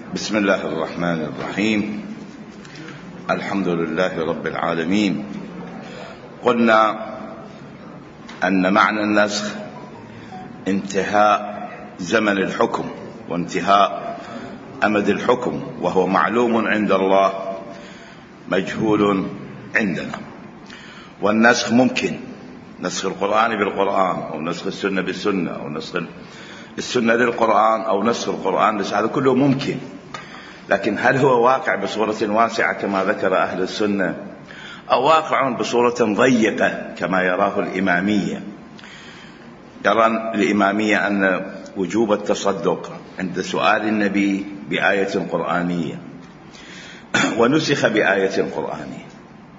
بسم الله الرحمن الرحيم. الحمد لله رب العالمين. قلنا أن معنى النسخ انتهاء زمن الحكم وانتهاء أمد الحكم، وهو معلوم عند الله مجهول عندنا. والنسخ ممكن، نسخ القرآن بالقرآن، أو نسخ السنة بالسنة، أو نسخ السنة للقرآن، أو نسخ القرآن، بس هذا كله ممكن. لكن هل هو واقع بصورة واسعة كما ذكر أهل السنة، أو واقع بصورة ضيقة كما يراه الإمامية؟ يرى الإمامية أن وجوب التصدق عند سؤال النبي بآية قرآنية ونسخ بآية قرآنية.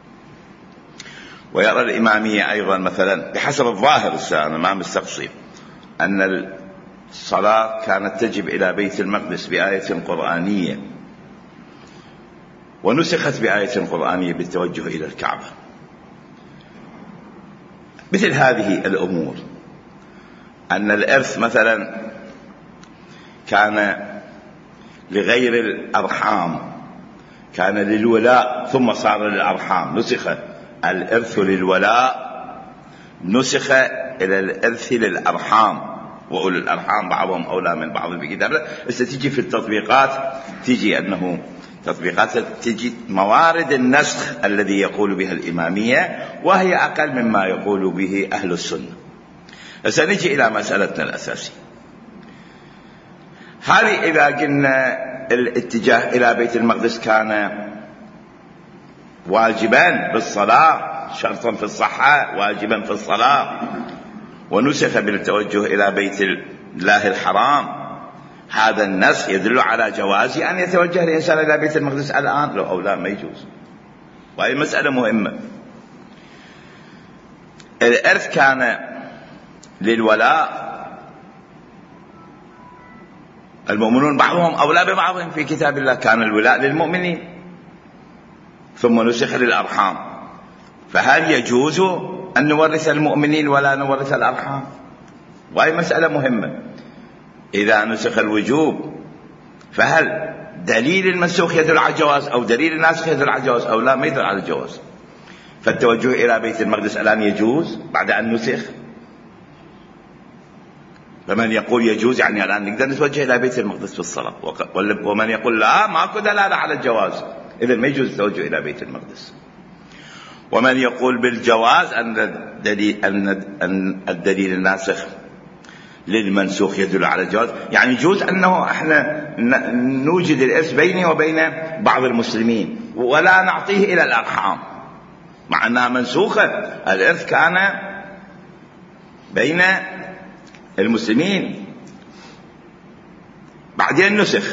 ويرى الإمامية أيضا مثلا بحسب الظاهر، أنا ما مستقصي، أن الصلاة كانت تجب إلى بيت المقدس بآية قرآنية ونسخت بآية قرآنية بالتوجه إلى الكعبة. مثل هذه الأمور، أن الإرث مثلا كان لغير الأرحام، كان للولاء ثم صار للأرحام، نسخ الإرث للولاء نسخ إلى الإرث للأرحام، وأولي الأرحام بعضهم أولى من بعض في كتاب الله. بس تجي في التطبيقات، تجي أنه تطبيقات تجي موارد النسخ الذي يقول بها الإمامية، وهي أقل مما يقول به أهل السنة. سنجي إلى مسألتنا الأساسية. هل إذا قلنا الاتجاه إلى بيت المقدس كان واجبا بالصلاة، شرطا في الصحة، واجبا في الصلاة، ونسخ بالتوجه إلى بيت الله الحرام، هذا النسخ يدل على جواز أن يتوجه الإنسان إلى بيت المقدس الآن، لو أو لا ما يجوز. وهي مسألة مهمة. الإرث كان للولاء، المؤمنون بعضهم أولى ببعض في كتاب الله، كان الولاء للمؤمنين ثم نسخ للأرحام. فهل يجوز أن نورث المؤمنين ولا نورث الأرحام؟ وهي مسألة مهمة. إذا نسخ الوجوب، فهل دليل المنسوخ يدل على الجواز، أو دليل الناسخ يدل على الجواز، أو لا ما يدل على الجواز؟ فالتوجه إلى بيت المقدس الآن يجوز بعد أن نسخ. فمن يقول يجوز يعني الآن نقدر نتوجه إلى بيت المقدس في الصلاة، ومن يقول لا ماكو دلالة على الجواز، إذا ما يجوز التوجه إلى بيت المقدس. ومن يقول بالجواز أن الدليل الناسخ للمنسوخ يدل على الجواز، يعني يجوز أنه احنا نوجد الإرث بيني وبين بعض المسلمين ولا نعطيه إلى الأرحام، مع أنها منسوخة. الإرث كان بين المسلمين بعدين نسخ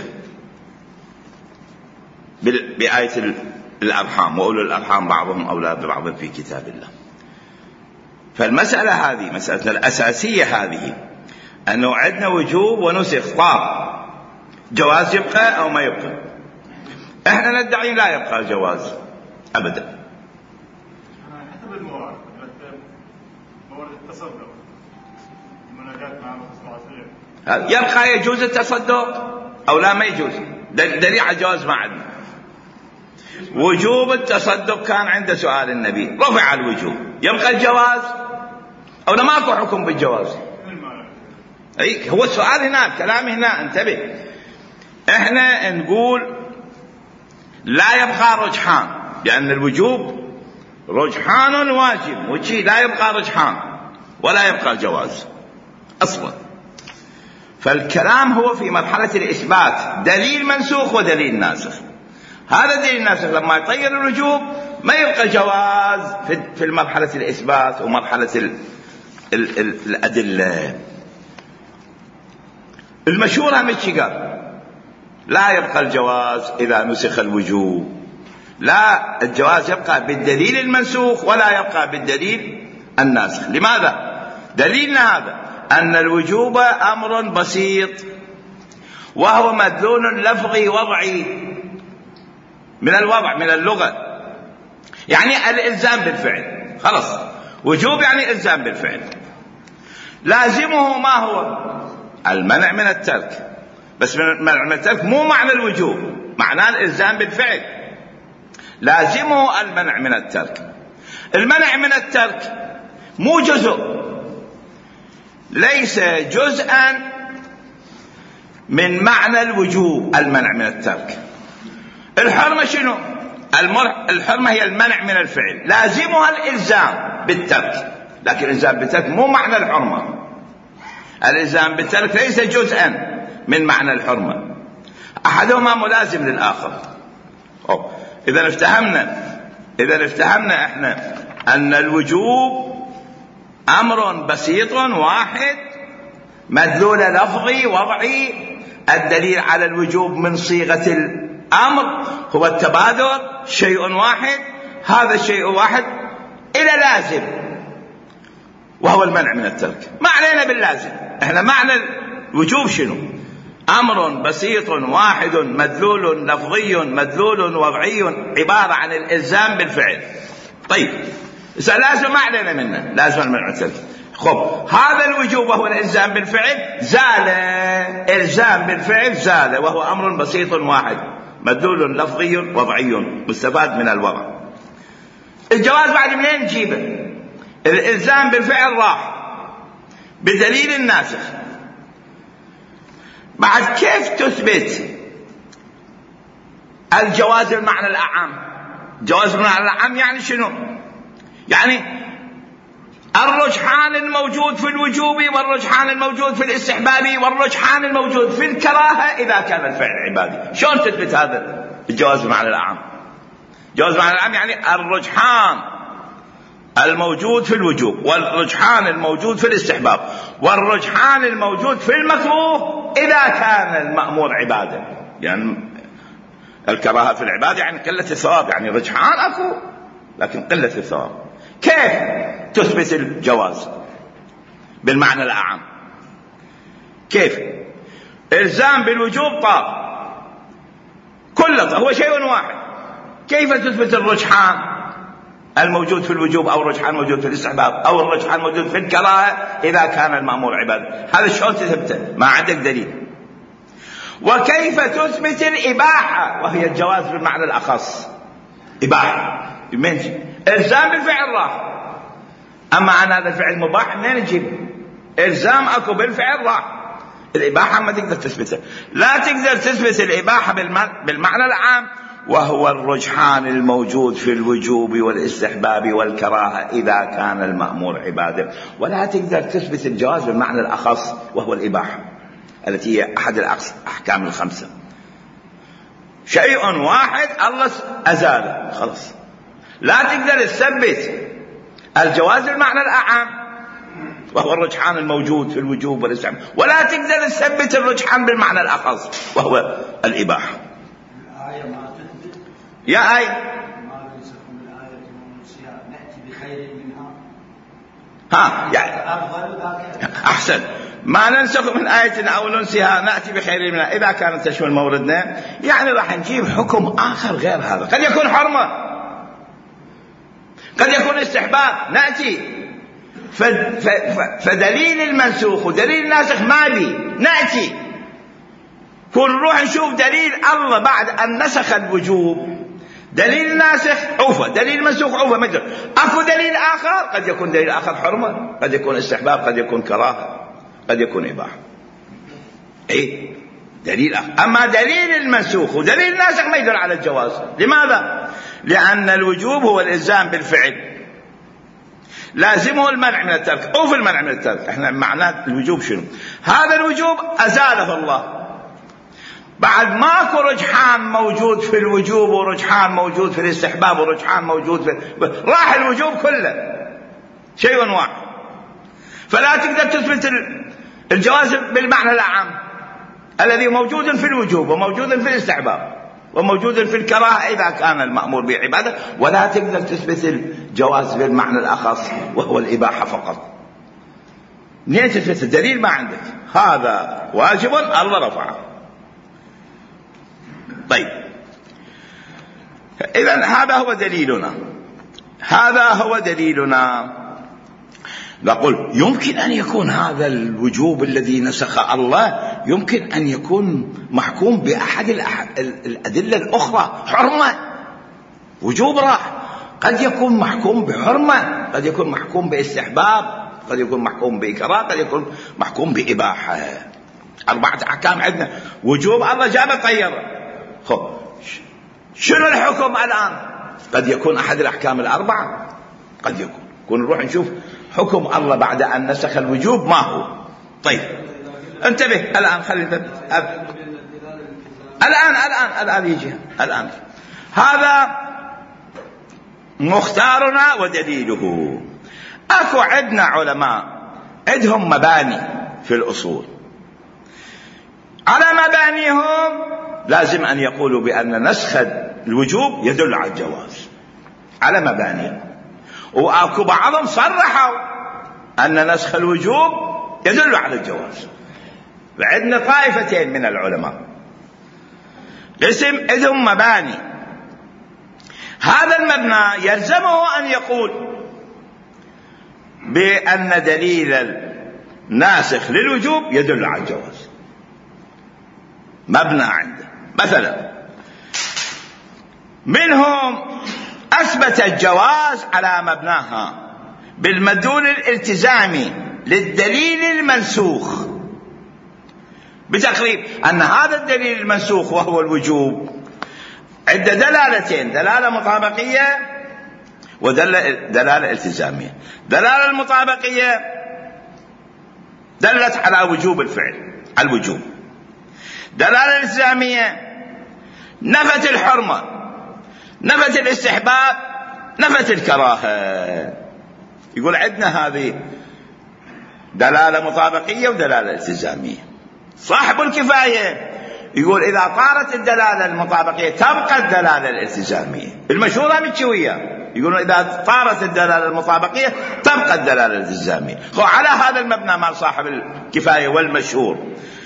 بآية الأرحام، وأولو الأرحام بعضهم أولى ببعض في كتاب الله. فالمسألة هذه مسألة الأساسية هذه، أنه عندنا وجوب ونسخ، طاب جواز يبقى أو ما يبقى. احنا ندعي لا يبقى الجواز أبدا. حسب الموارد، موارد التصدق، المناجاة مع المصلحة، يبقى يجوز التصدق أو لا ما يجوز؟ دليل على الجواز ما عندنا. وجوب التصدق كان عند سؤال النبي، رفع الوجوب، يبقى الجواز أو لا ماكو حكم بالجواز؟ أي هو السؤال هنا، كلام هنا، انتبه. احنا نقول لا يبقى رجحان، لأن الوجوب رجحان واجب، وشي لا يبقى رجحان ولا يبقى الجواز أصلا. فالكلام هو في مرحلة الإثبات، دليل منسوخ ودليل ناسخ. هذا دليل ناسخ لما يطير الوجوب ما يبقى جواز في المرحلة الإثبات ومرحلة الأدلة. المشهور هم قال لا يبقى الجواز إذا نسخ الوجوب، لا، الجواز يبقى بالدليل المنسوخ ولا يبقى بالدليل الناسخ. لماذا؟ دليلنا هذا أن الوجوب أمر بسيط، وهو مدلول لفظي وضعي من الوضع، من اللغة، يعني الإلزام بالفعل. خلاص، وجوب يعني إلزام بالفعل. لازمه ما هو؟ المنع من الترك. بس منع من الترك مو معنى الوجوب، معناه الإلزام بالفعل، لازمه المنع من الترك. المنع من الترك مو جزء، ليس جزءا من معنى الوجوب. المنع من الترك، الحرمة شنو؟ الحرمة هي المنع من الفعل، لازمها الإلزام بالترك، لكن الإلزام بالترك مو معنى الحرمة. الإلزام بالترك ليس جزءا من معنى الحرمة، أحدهما ملازم للآخر. إذا افتهمنا احنا أن الوجوب أمر بسيط واحد مدلول لفظي وضعي، الدليل على الوجوب من صيغة الأمر هو التبادر، شيء واحد، هذا الشيء واحد إلى لازم وهو المنع من الترك. ما علينا باللازم، احنا معنى الوجوب شنو؟ أمر بسيط واحد مدلول لفظي مدلول وضعي عبارة عن الإلزام بالفعل. طيب لازم ما علينا منه، لازم المنع من الترك. خب هذا الوجوب وهو الإلزام بالفعل زال، إلزام بالفعل زال، وهو أمر بسيط واحد مدلول لفظي وضعي مستفاد من الوضع. الجواز بعد منين نجيبه؟ الإلزام بالفعل راح بدليل الناسخ، بعد كيف تثبت الجواز المعنى الأعم؟ جواز المعنى الأعم يعني شنو؟ يعني الرجحان الموجود في الوجوب والرجحان الموجود في الاستحباب والرجحان الموجود في الكراهة إذا كان الفعل عبادي. شلون تثبت هذا الجواز المعنى الأعم؟ جواز المعنى الأعم يعني الرجحان الموجود في الوجوب والرجحان الموجود في الاستحباب والرجحان الموجود في المكروه إذا كان المأمور عبادة. يعني الكراهة في العبادة يعني قلة الثواب، يعني رجحان أكو لكن قلة الثواب. كيف تثبت الجواز بالمعنى الأعم؟ كيف؟ إلزام بالوجوب طار كله هو شيء واحد، كيف تثبت الرجحان الموجود في الوجوب أو الرجحان الموجود في الاستحباب أو الرجحان الموجود في الكراهة إذا كان المأمور عبادة؟ هذا شلون تثبته؟ ما عندك دليل. وكيف تثبت الإباحة وهي الجواز بالمعنى الأخص؟ إباحة منين؟ إلزام بالفعل راح، أما أن هذا الفعل مباح منين نجيب؟ إلزام أكو بالفعل راح، الإباحة ما تقدر تثبتها. لا تقدر تثبت الإباحة بالمعنى العام وهو الرجحان الموجود في الوجوب والاستحباب والكراهة إذا كان المأمور عبادة، ولا تقدر تثبت الجواز بالمعنى الأخص وهو الإباحة التي هي أحد الأحكام الخمسة. شيء واحد الله أزاله خلاص، لا تقدر تثبت الجواز بالمعنى الأعم وهو الرجحان الموجود في الوجوب والاستحباب، ولا تقدر تثبت الرجحان بالمعنى الأخص وهو الإباحة. الآية ما تثبت يا آية ما ننسخ من الآية وننسيها نأتي بخير منها. يعني أفضل ذاك أحسن، ما ننسخ من آية أو ننسيها نأتي بخير منها إذا كانت تشمل موردنا، يعني راح نجيب حكم آخر غير هذا، قد يكون حرمة قد يكون استحباب، نأتي فدليل المنسوخ ودليل الناسخ ما بي نأتي كل نروح نشوف دليل الله بعد أن نسخ الوجوب، دليل الناسخ عوفة، دليل المنسوخ عوفة، ما أكو دليل آخر، قد يكون دليل آخر حرمة، قد يكون استحباب، قد يكون كراهة، قد يكون إباحة. إيه دليل آخر. أما دليل المنسوخ ودليل الناسخ ما يدل على الجواز. لماذا؟ لأن الوجوب هو الإلزام بالفعل، لازمه المنع من الترك أو في المنع من الترك. احنا معناه الوجوب شنو؟ هذا الوجوب أزاله الله، بعد ماكو رجحان موجود في الوجوب ورجحان موجود في الاستحباب ورجحان موجود في راح الوجوب كله شيء واحد، فلا تقدر تثبت الجواز بالمعنى العام الذي موجود في الوجوب وموجود في الاستحباب وموجود في الكراهة إذا كان المأمور بعبادة، ولا تقدر تثبت الجواز بالمعنى الأخص وهو الإباحة فقط. منين تثبت الدليل؟ ما عندك، هذا واجب الله رفعه. طيب إذن هذا هو دليلنا. نقول يمكن أن يكون هذا الوجوب الذي نسخ الله يمكن أن يكون محكوم بأحد الأدلة الأخرى، حرمة وجوب راح، قد يكون محكوم بحرمة، قد يكون محكوم باستحباب، قد يكون محكوم بإكراه، قد يكون محكوم بإباحة. 4 أحكام عندنا. وجوب الله جاب طيره، شنو الحكم الآن؟ قد يكون أحد الأحكام الأربعة، قد يكون نروح نشوف حكم الله بعد أن نسخ الوجوب ما هو. طيب انتبه الآن، خلينا الآن يجي الآن. هذا مختارنا ودليله. أكو عندنا علماء عندهم مباني في الأصول، على مبانيهم لازم أن يقولوا بأن نسخ الوجوب يدل على الجواز على مبانيهم، وأكو بعضهم صرحوا أن نسخ الوجوب يدل على الجواز. وعندنا طائفتين من العلماء قسم عندهم مباني، هذا المبنى يلزمه أن يقول بأن دليل الناسخ للوجوب يدل على الجواز. مبنى عنده مثلا منهم أثبت الجواز على مبناها بالمدلول الالتزامي للدليل المنسوخ، بتقريب أن هذا الدليل المنسوخ وهو الوجوب عنده دلالتين، دلالة مطابقية ودلالة التزامية. دلالة المطابقية دلت على وجوب الفعل، على الوجوب. دلالة الالتزامية نفت الحرمة، نفت الاستحباب، نفت الكراهة. يقول عندنا هذه دلالة مطابقية ودلالة التزامية. صاحب الكفاية يقول إذا طارت الدلالة المطابقية تبقى الدلالة الالتزامية. المشهورة متشوية يقولون إذا طارت الدلالة المطابقية تبقى الدلالة الالتزامية. على هذا المبنى مع صاحب الكفاية والمشهور،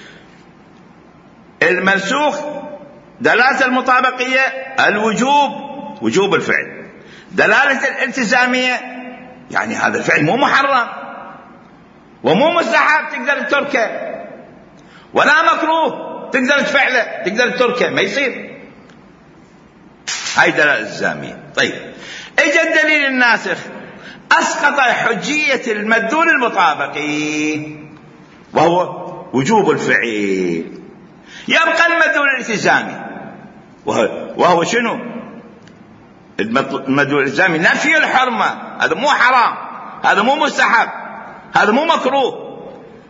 المنسوخ دلالة المطابقية الوجوب، وجوب الفعل. دلالة الالتزامية يعني هذا الفعل مو محرم ومو مستحب تقدر تتركه، ولا مكروه تقدر تفعله تقدر تتركه، ما يصير. هاي دلالة الالتزامية. طيب اجى الدليل الناسخ اسقط حجية المدلول المطابقي وهو وجوب الفعل، يبقى المدلول الالتزامي وهو شنو؟ المدلول الالتزامي نفي الحرمة، هذا مو حرام، هذا مو مستحب، هذا مو مكروه.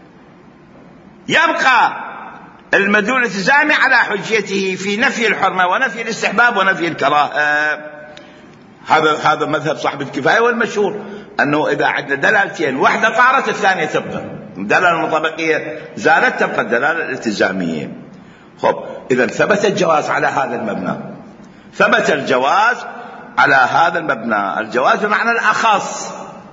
يبقى المدلول الالتزامي على حجيته في نفي الحرمة ونفي الاستحباب ونفي الكراهة. هذا مذهب صاحب الكفاية والمشهور، أنه إذا عندنا دلالتين واحدة طارت الثانية تبقى، الدلالة المطابقية زالت تبقى الدلالة الالتزامية. خب إذا ثبت الجواز على هذا المبنى، ثبت الجواز على هذا المبنى. الجواز بمعنى الأخص،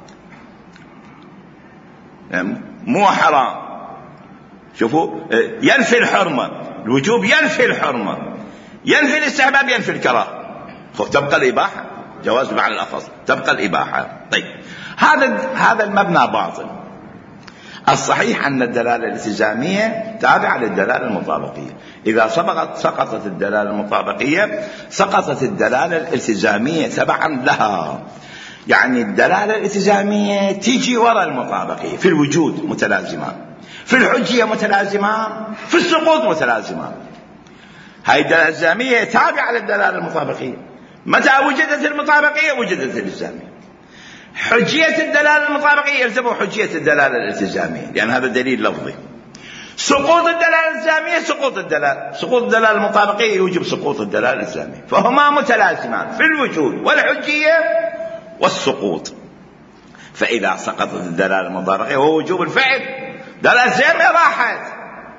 مو حرام. شوفوا ينفي الحرمة، الوجوب ينفي الحرمة، ينفي الاستحباب، ينفي الكراهة. تبقى الإباحة، جواز بمعنى الأخص، تبقى الإباحة. طيب هذا المبنى باطل. الصحيح أن الدلالة الالتزامية تابعة للدلالة المطابقية. إذا سقطت الدلالة المطابقية سقطت الدلالة الالتزامية تبعا لها. يعني الدلالة الالتزامية تيجي وراء المطابقية، في الوجود متلازمان، في الحجية متلازمان، في السقوط متلازمان. هاي الدلالة الالتزامية تابعة للدلالة المطابقية. متى وجدت المطابقية وجدت الالتزامية. حجية الدلالة المطابقية يلزمه حجية الدلالة الالتزامية، لأن هذا دليل لفظي. سقوط الدلالة الالتزامية سقوط الدلالة المطابقية يوجب سقوط الدلالة الالتزامية، فهما متلازمان في الوجود والحجية والسقوط. فإذا سقطت الدلالة المطابقية وهو وجوب الفعل، دلالة الالتزامية راحت.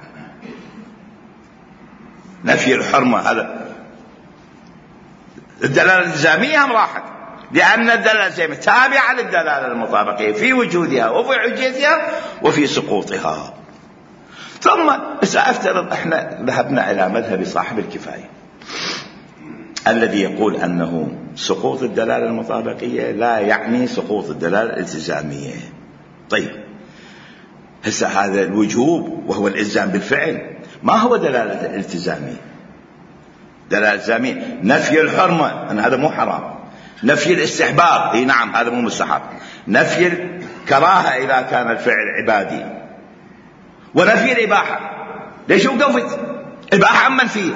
نفي الحرمة هذا الدلالة الالتزامية هم راحت، لأن الدلالة الالتزامية تابعة للدلالة المطابقية في وجودها وفي حجيتها وفي سقوطها. ثم سأفترض احنا ذهبنا إلى مذهب صاحب الكفاية الذي يقول أنه سقوط الدلالة المطابقية لا يعني سقوط الدلالة الالتزامية. طيب هسه هذا الوجوب وهو الإلزام بالفعل ما هو دلالة الالتزامية؟ دلالة الالتزامية نفي الحرمة أن هذا مو حرام، نفي الاستحباب اي نعم هذا مو مستحب، نفي الكراهة إذا كان الفعل عبادي، ونفي الإباحة. ليش وقفت؟ إباحة عن منفية.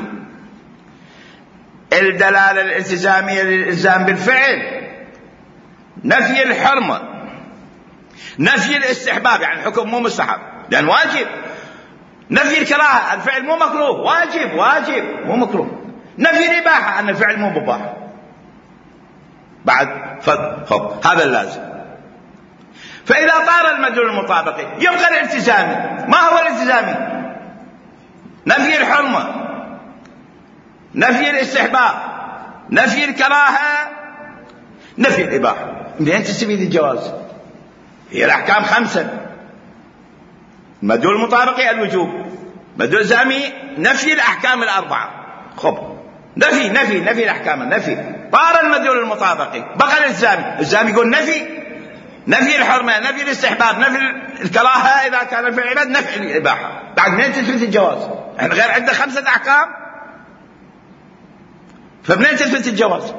الدلالة الالتزامية للإلزام بالفعل نفي الحرمة، نفي الاستحباب يعني الحكم مو مستحب لأن واجب، نفي الكراهة الفعل مو مكروه واجب مو مكروه، نفي الإباحة أن الفعل مو مباح بعد فض هذا اللازم. فإذا طار المدلول المطابقي يبقى الالتزامي. ما هو الالتزامي؟ نفي الحرمة، نفي الاستحباب، نفي الكراهة، نفي الإباحة. منين تستفيد الجواز؟ هي الأحكام 5. المدلول المطابقي الوجوب، المدلول الالتزامي نفي الأحكام 4. خب نفي الأحكام، نفي طار المدلول المطابقي بقى الالتزامي يقول نفي الحرمة، نفي الاستحباب، نفي الكراهة إذا كان في العباد، نفي الإباحة. بعد منين تثبت الجواز؟ احنا غير عندنا 5 أحكام، فمنين تثبت الجواز؟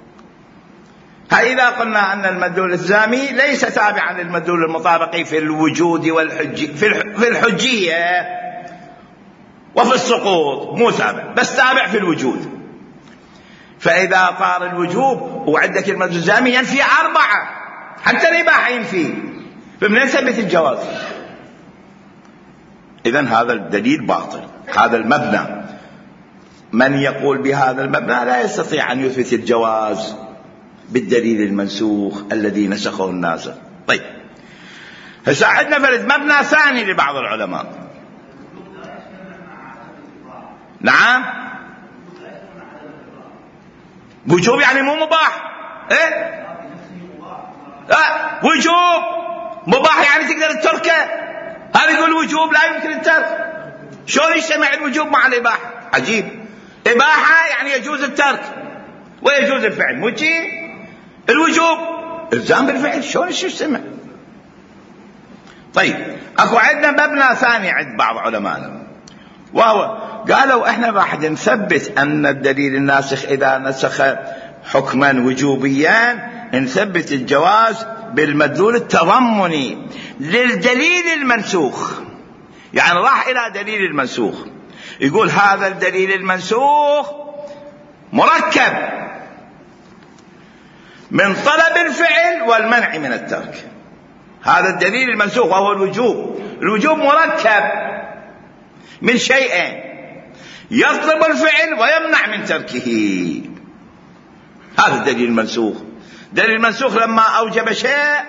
إذا قلنا أن المدلول الالتزامي ليس تابعا للمدلول المطابقي في الوجود في الحجية وفي السقوط، مو تابع، بس تابع في الوجود. فإذا طار الوجوب وعندك المدلول الالتزامي ينفي 4 حتى الإباحة ينفي، فمن يثبت الجواز؟ إذن هذا الدليل باطل. هذا المبنى من يقول بهذا المبنى لا يستطيع أن يثبت الجواز بالدليل المنسوخ الذي نسخه الناسخ. طيب هسه عندنا فرد مبنى ثاني لبعض العلماء. نعم وجوب يعني مو مباح. ايه وجوب مباح يعني تقدر تتركه. هذا يقول وجوب لا يمكن الترك. شلون يجتمع الوجوب مع الإباحة؟ عجيب. إباحة يعني يجوز الترك ويجوز الفعل، مو شيء الوجوب الزام بالفعل، شلون يجتمع؟ طيب اكو عندنا مبنى ثاني عند بعض علمائنا، وهو قالوا احنا راح نثبت ان الدليل الناسخ اذا نسخ حكما وجوبيا نثبت الجواز بالمدلول التضمني للدليل المنسوخ. يعني راح الى دليل المنسوخ يقول هذا الدليل المنسوخ مركب من طلب الفعل والمنع من الترك. هذا الدليل المنسوخ وهو الوجوب مركب من شيئين، يطلب الفعل ويمنع من تركه. هذا الدليل المنسوخ. دليل المنسوخ لما أوجب شيء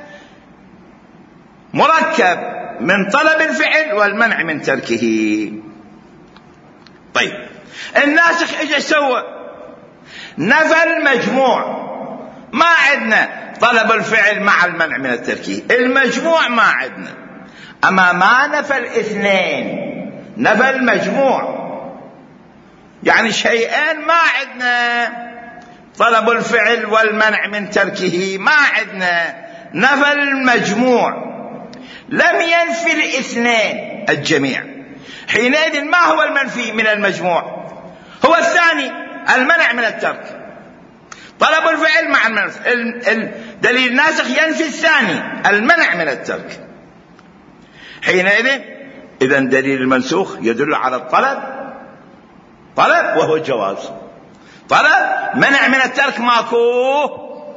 مركب من طلب الفعل والمنع من تركه. طيب الناسخ ايش سوى؟ نفى المجموع. ما عندنا طلب الفعل مع المنع من التركه، المجموع ما عندنا. أما ما نفى الاثنين، نفى المجموع، يعني شيئين ما عندنا طلب الفعل والمنع من تركه، ما عندنا، نفى المجموع لم ينفي الاثنين الجميع. حينئذ ما هو المنفي من المجموع؟ هو الثاني المنع من الترك. طلب الفعل مع المنع، الدليل الناسخ ينفي الثاني المنع من الترك. حينئذ إذن دليل المنسوخ يدل على الطلب، طلب وهو الجواز، طلب منع من الترك ماكو،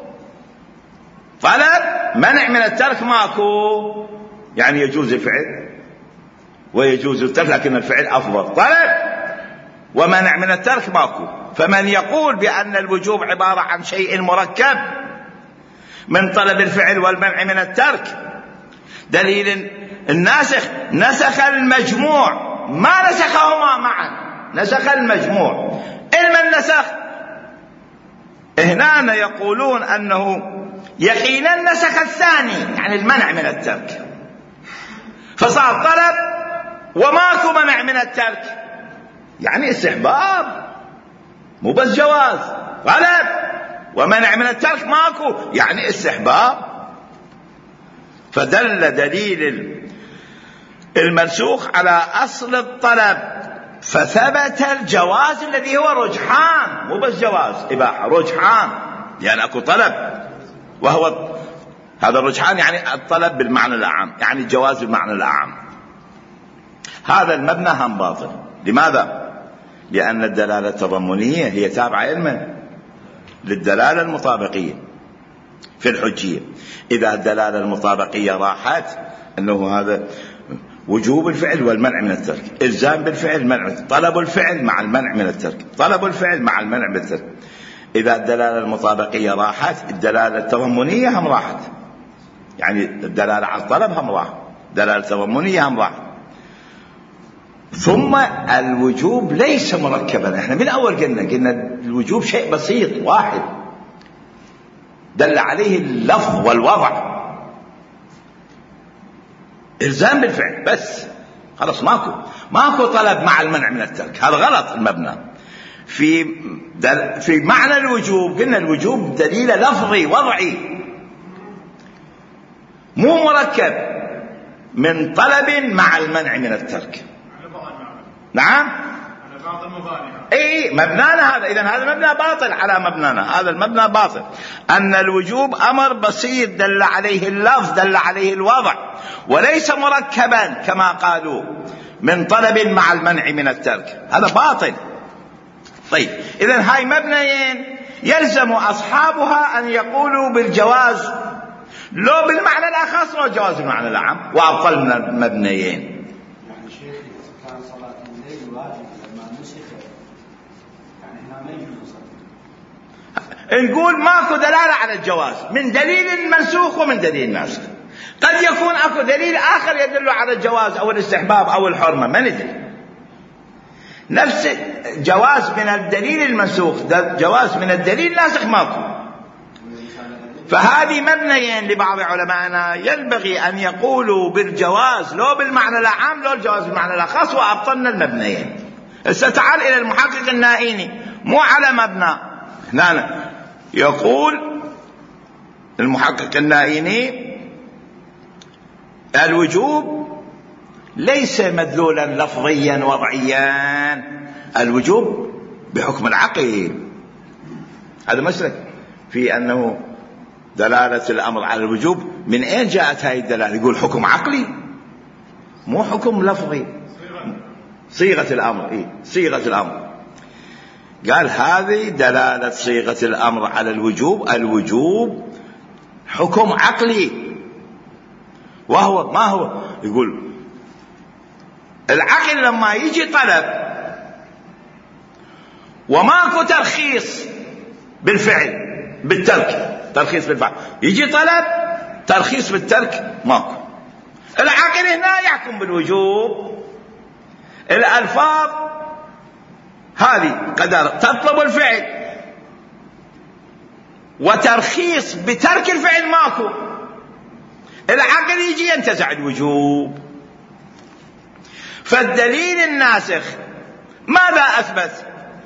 طلب منع من الترك ماكو، يعني يجوز الفعل ويجوز الترك لكن الفعل أفضل. طلب ومنع من الترك ماكو. فمن يقول بأن الوجوب عبارة عن شيء مركب من طلب الفعل والمنع من الترك، دليل الناسخ نسخ المجموع، ما نسخهما معا، نسخ المجموع. المن نسخ هنا يقولون أنه يقينا نسخ الثاني، يعني المنع من الترك، فصار طلب وماكو منع من الترك، يعني استحباب مو بس جواز. طلب ومنع من الترك ماكو، يعني استحباب. فدل دليل المنسوخ على أصل الطلب، فثبت الجواز الذي هو رجحان، مو بس جواز إباحة، رجحان، يعني أكو طلب، وهو هذا الرجحان يعني الطلب بالمعنى الأعم، يعني الجواز بالمعنى الأعم. هذا المبنى هم باطل. لماذا؟ لأن الدلالة التضمنية هي تابعة علما للدلالة المطابقية في الحجية. إذا الدلالة المطابقية راحت أنه هذا وجوب الفعل والمنع من الترك، إلزام بالفعل، منع، طلب الفعل مع المنع من الترك، طلب الفعل مع المنع من الترك. إذا الدلالة المطابقية راحت، الدلالة التضمنية هم راحت، يعني الدلالة على الطلب هم راحت، الدلالة التضمنية هم راحت. ثم الوجوب ليس مركبا. احنا من أول قلنا الوجوب شيء بسيط واحد دل عليه اللفظ والوضع، إلزام بالفعل بس، خلاص ماكو طلب مع المنع من الترك. هذا غلط المبنى. في معنى الوجوب قلنا الوجوب دليل لفظي وضعي، مو مركب من طلب مع المنع من الترك. نعم، اي مبنانا هذا. اذا هذا المبنى باطل على مبنانا، هذا المبنى باطل. ان الوجوب امر بسيط دل عليه اللفظ، دل عليه الوضع، وليس مركبا كما قالوا من طلب مع المنع من الترك، هذا باطل. طيب اذا هاي مبنيين يلزم اصحابها ان يقولوا بالجواز لو بالمعنى الاخص لو الجواز بالمعنى العام، وابطل من المبنيين. نقول ماكو دلالة على الجواز من دليل منسوخ ومن دليل ناسخ. قد يكون اكو دليل اخر يدل على الجواز او الاستحباب او الحرمة، ما ندري. نفس جواز من الدليل المنسوخ، جواز من الدليل الناسخ ماكو. فهذه مبنيين لبعض علمائنا ينبغي ان يقولوا بالجواز لو بالمعنى العام لو الجواز بالمعنى الاخص، وابطلنا المبنيين. ستعال الى المحقق النائيني مو على مبنى. هنا يقول المحقق النائيني الوجوب ليس مدلولا لفظيا وضعيا، الوجوب بحكم العقل. هذا مسلك في أنه دلالة الأمر على الوجوب. من أين جاءت هذه الدلالة؟ يقول حكم عقلي مو حكم لفظي، صيغة الأمر. إيه صيغة الأمر؟ قال هذه دلالة صيغة الأمر على الوجوب، الوجوب حكم عقلي. وهو ما هو؟ يقول العقل لما يجي طلب وماكو ترخيص بالفعل بالترك، ترخيص بالفعل، يجي طلب ترخيص بالترك ماكو، العقل هنا يحكم بالوجوب. الألفاظ هذه قدر تطلب الفعل وترخيص بترك الفعل ماكو، العقل يجي ينتزع الوجوب. فالدليل الناسخ ماذا أثبت؟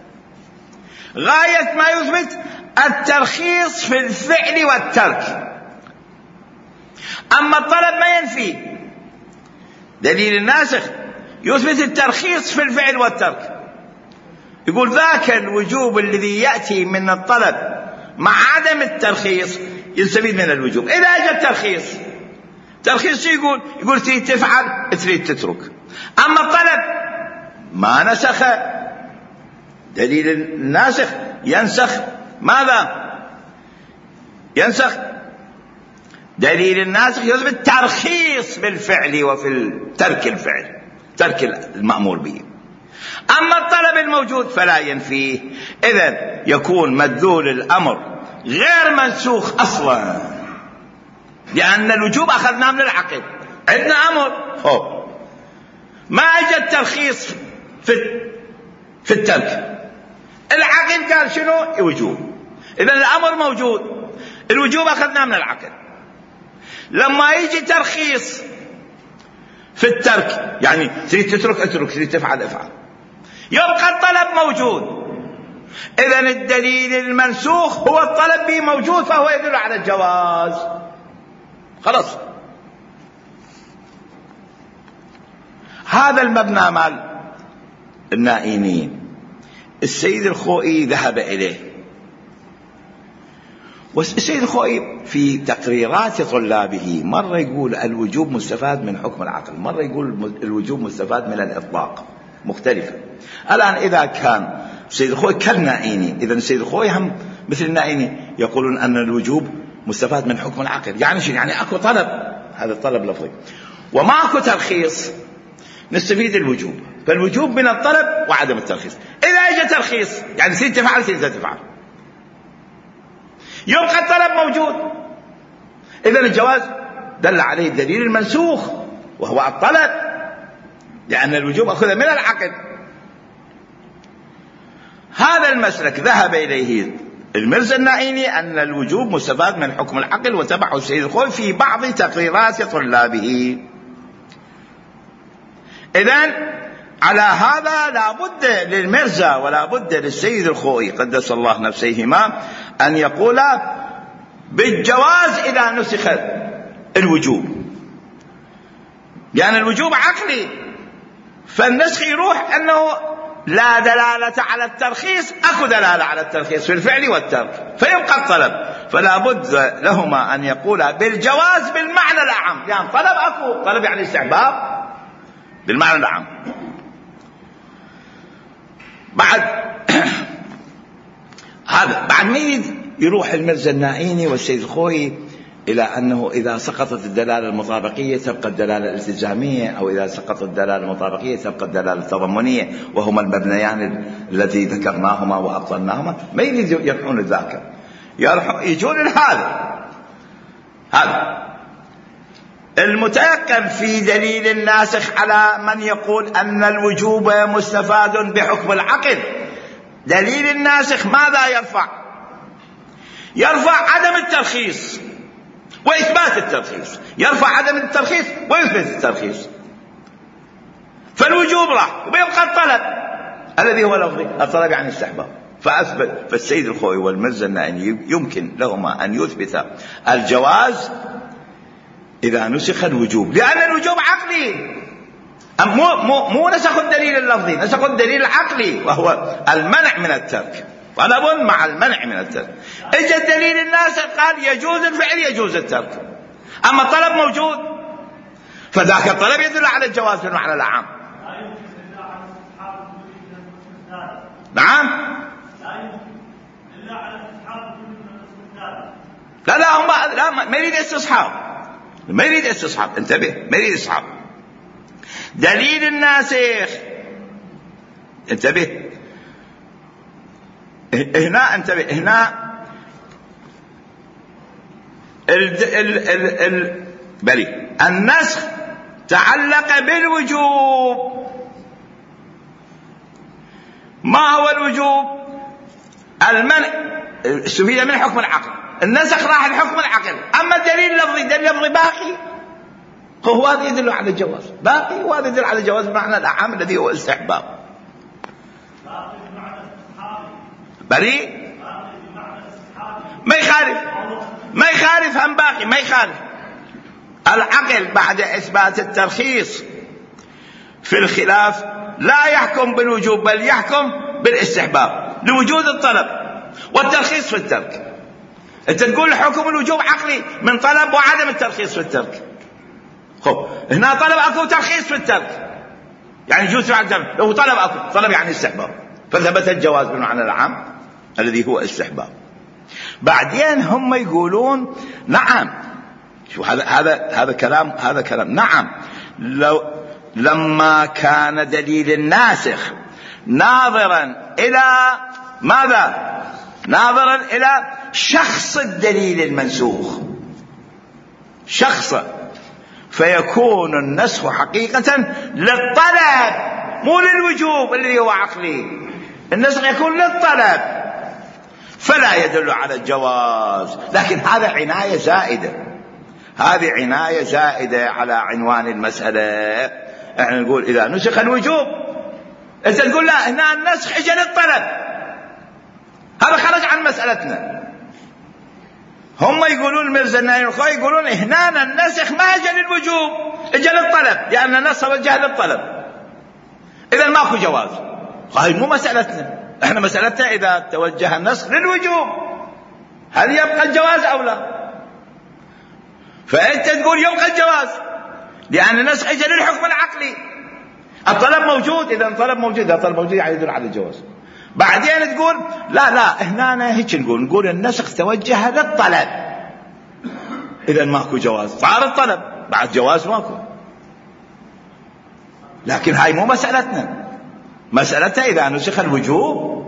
غاية ما يثبت الترخيص في الفعل والترك، أما الطلب ما ينفي. دليل الناسخ يثبت الترخيص في الفعل والترك، يقول ذاك الوجوب الذي يأتي من الطلب مع عدم الترخيص يستفيد من الوجوب. إذا أجى الترخيص، ترخيص يقول تريد تفعل تريد تترك، أما الطلب ما نسخ. دليل الناسخ ينسخ ماذا؟ ينسخ. دليل الناسخ يثبت ترخيص بالفعل وفي ترك الفعل، ترك المأمور به. أما الطلب الموجود فلا ينفيه. إذن يكون مدلول الأمر غير منسوخ أصلا، لأن الوجوب أخذناه من العقل. عندنا أمر ما أجى الترخيص في الترك، العقل قال شنو؟ وجوب. إذن الأمر موجود، الوجوب أخذناه من العقل. لما يجي ترخيص في الترك، يعني تريد تترك اترك، تريد تفعل افعل، يبقى الطلب موجود. إذن الدليل المنسوخ هو الطلب به موجود، فهو يدل على الجواز. خلاص. هذا المبنى مال النائينيين السيد الخوئي ذهب إليه، والسيد الخوئي في تقريرات طلابه مرة يقول الوجوب مستفاد من حكم العقل، مرة يقول الوجوب مستفاد من الإطلاق، مختلفة. الآن إذا كان السيد الخوئي كالنائيني، إذن السيد الخوئي هم مثل النائيني يقولون أن الوجوب مستفاد من حكم العقل. يعني شو؟ يعني أكو طلب، هذا الطلب لفظي، وماكو ترخيص، نستفيد الوجوب. فالوجوب من الطلب وعدم الترخيص. إذا اجى ترخيص يعني سيد تفعل سيد تفعل، يبقى الطلب موجود. إذا الجواز دل عليه الدليل المنسوخ وهو الطلب، لأن الوجوب أخذ من العقد. هذا المسلك ذهب إليه المرزا النائيني أن الوجوب مستفاد من حكم العقل، وتبعه السيد الخوئي في بعض تقريرات طلابه. إذن على هذا لا بد للمرزا ولا بد للسيد الخوئي قدس الله نفسيهما أن يقول بالجواز إذا نسخ الوجوب، لأن الوجوب عقلي، فالنسخ يروح أنه لا دلالة على الترخيص، أكو دلالة على الترخيص في الفعل والترك، فيبقى الطلب. فلا بد لهما أن يقولا بالجواز بالمعنى الأعم، يعني طلب أكو، طلب يعني استحباب بالمعنى العام. بعد هذا بعد ما يروح المرزا النائيني والسيد الخوئي إلى أنه إذا سقطت الدلالة المطابقية تبقى الدلالة الالتزامية، أو إذا سقطت الدلالة المطابقية تبقى الدلالة التضمنية، وهما المبنيان التي ذكرناهما وأبطلناهما. ما يريد يرحون الذاكر، يجون لهذا. هذا المتيقن في دليل الناسخ على من يقول أن الوجوب مستفاد بحكم العقل. دليل الناسخ ماذا يرفع؟ يرفع عدم الترخيص وإثبات الترخيص، يرفع عدم الترخيص ويثبت الترخيص. فالوجوب راح ويبقى الطلب الذي هو لفظي، الطلب يعني استحباب. فأثبت، فالسيد الخوئي والمرزا النائيني يمكن لهما أن يثبت الجواز إذا نسخ الوجوب، لأن الوجوب عقلي، مو نسخ الدليل اللفظي، نسخ الدليل العقلي وهو المنع من الترك، طلب مع المنع من الترك. اجى الدليل الناسخ قال يجوز الفعل يجوز الترك، أما الطلب موجود، فذاك الطلب يدل على الجواز في المعنى العام. نعم، لا هم ما يريد استصحاب، ما يريد استصحاب، انتبه، ما يريد استصحاب. دليل الناسخ، انتبه هنا، انتبه هنا بلي النسخ تعلق بالوجوب. ما هو الوجوب؟ المنع، استفيد من حكم العقل، النسخ راح الحكم العقل. أما الدليل اللفظي، الدليل اللفظي باقي، هو هذا يدل على الجواز، باقي، وهذا يدل على الجواز بمعنى الأعم الذي هو استحباب. بريء ما يخالف هم باقي، ما يخالف. العقل بعد إثبات الترخيص في الخلاف لا يحكم بالوجوب، بل يحكم بالاستحباب لوجود الطلب والترخيص في الترك. انت تقول حكم الوجوب عقلي من طلب وعدم الترخيص في الترك. خب هنا طلب اكو ترخيص في الترك، يعني يجوز بعد الترك، لو طلب اكو، طلب يعني استحباب، فثبت الجواز بالمعنى العام الذي هو استحباب. بعدين هم يقولون نعم، شو هذا كلام نعم، لما كان دليل الناسخ ناظرا إلى ماذا؟ ناظرا إلى شخص الدليل المنسوخ، شخصه، فيكون النسخ حقيقة للطلب مو للوجوب الذي هو عقلي. النسخ يكون للطلب فلا يدل على الجواز. لكن هذا عناية زائدة، هذه عناية زائدة على عنوان المسألة. احنا نقول إذا نسخ الوجوب، انت تقول لا هنا النسخ اجى للطلب، هذا خرج عن مسألتنا. هم يقولون المرزا النائيني يقولون هنا النسخ ما اجى للوجوب، اجى للطلب، لأن النص وجه للطلب. إذا ماكو جواز. هاي مو مسألتنا، احنا مسألتنا إذا توجه النص للوجوب هل يبقى الجواز أو لا؟ فأنت تقول يبقى الجواز لأن النسخ إجا للحكم العقلي. الطلب موجود، إذا الطلب موجود، إذا الطلب موجود يعني يدل على الجواز. بعدين تقول لا هنا هيك نقول النسخ توجه للطلب، إذا ماكو جواز، صار الطلب بعد جواز ماكو. لكن هاي مو مسألتنا، مسألتها إذا نسخ الوجوب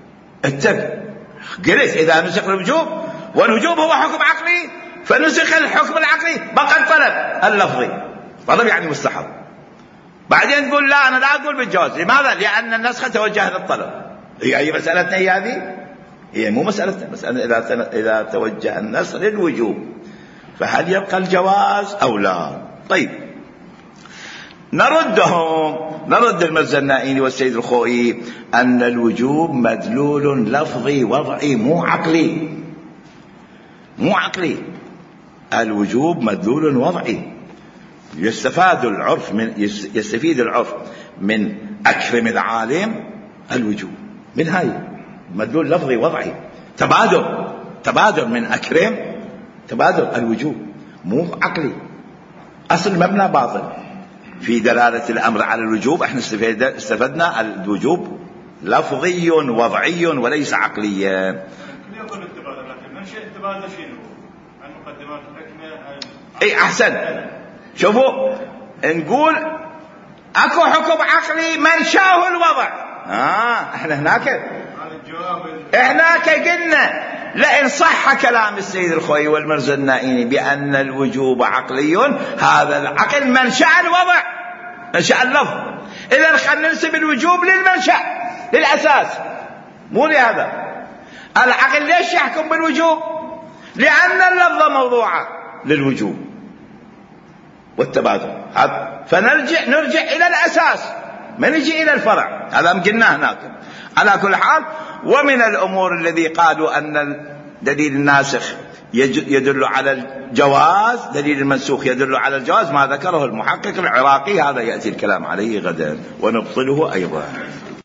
قلت إذا نسخ الوجوب، والوجوب هو حكم عقلي، فنسخ الحكم العقلي بقى الطلب اللفظي، طلب يعني مستحب. بعدين تقول لا أنا لا أقول بالجواز، لماذا؟ لأن النسخ توجه للطلب. هي مسألتنا هي هذه، هي مو مسألتنا. مسألة إذا توجه النسخ للوجوب فهل يبقى الجواز أو لا؟ طيب نرد المرزنائي والسيد الخوئي أن الوجوب مدلول لفظي وضعي مو عقلي. الوجوب مدلول وضعي. يستفيد العرف من أكرم العالم الوجوب، من هاي مدلول لفظي وضعي، تبادل من أكرم، تبادل الوجوب مو عقلي. أصل المبنى باطل في دلالة الأمر على الوجوب. احنا استفدنا الوجوب لفظي وضعي وليس عقليا. يقول التبادل، لكن من شيء التبادل شنو؟ عن مقدمات الحكمة. اي احسن. شوفوا نقول اكو حكم عقلي منشاه الوضع. احنا هناك قلنا لئن صح كلام السيد الخوئي والمرزنائي بأن الوجوب عقلي، هذا العقل منشأ الوضع، منشأ اللفظ. إذا خلنا ننسب الوجوب للمنشأ، للأساس، مو لهذا. العقل ليش يحكم بالوجوب؟ لأن اللفظ موضوعة للوجوب والتبادل. فنرجع إلى الأساس، ما نجي إلى الفرع. هذا قلنا هناك. على كل حال، ومن الأمور الذي قالوا أن دليل الناسخ يدل على الجواز، دليل المنسوخ يدل على الجواز، ما ذكره المحقق العراقي، هذا يأتي الكلام عليه غدا ونبطله أيضا.